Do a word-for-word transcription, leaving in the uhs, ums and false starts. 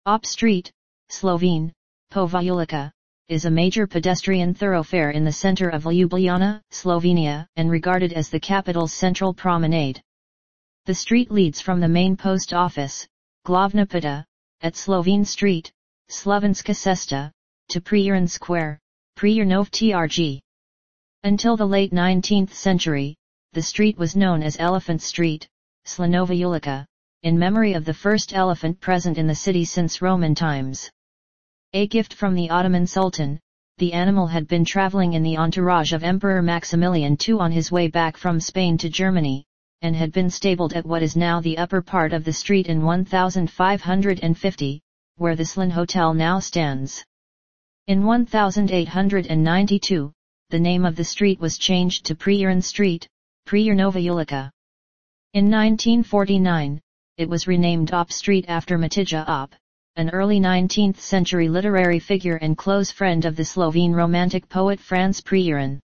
Op Street, Slovene, Pova Ulica, is a major pedestrian thoroughfare in the center of Ljubljana, Slovenia, and regarded as the capital's central promenade. The street leads from the main post office, Glavna Pota, at Slovene Street, Slovenska cesta, to Prešeren Square, Prešernov Trg. Until the late nineteenth century, the street was known as Elephant Street, Slanova Ulica, in memory of the first elephant present in the city since Roman times. A gift from the Ottoman Sultan, the animal had been traveling in the entourage of Emperor Maximilian the Second on his way back from Spain to Germany, and had been stabled at what is now the upper part of the street in fifteen fifty, where the Slan Hotel now stands. In eighteen ninety-two, the name of the street was changed to Prešeren Street, Prešernova Ulica. In nineteen forty-nine, it was renamed Op Street after Matija Op, an early nineteenth century literary figure and close friend of the Slovene Romantic poet Franz Prešeren.